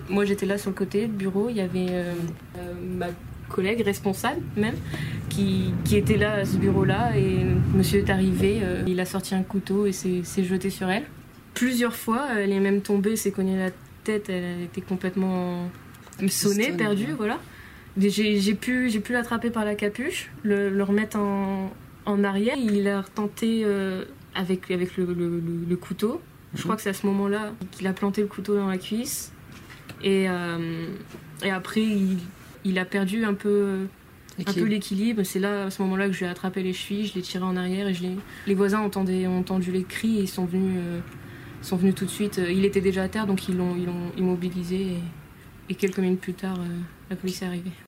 moi j'étais là sur le côté du bureau, il y avait ma collègue responsable même qui était là à ce bureau-là, et monsieur est arrivé, il a sorti un couteau et s'est jeté sur elle. Plusieurs fois, elle est même tombée, s'est cognée la tête, elle était complètement sonnée, perdue, voilà. J'ai pu l'attraper par la capuche, le remettre en arrière. Il a retenté avec le couteau. Je crois que c'est à ce moment-là qu'il a planté le couteau dans la cuisse. Et après, il a perdu un peu l'équilibre. C'est là, à ce moment-là, que je lui ai attrapé les chevilles, je l'ai tiré en arrière. Et les voisins ont entendu les cris et ils sont venus tout de suite. Il était déjà à terre, donc ils l'ont immobilisé. Et quelques minutes plus tard, la police est arrivée.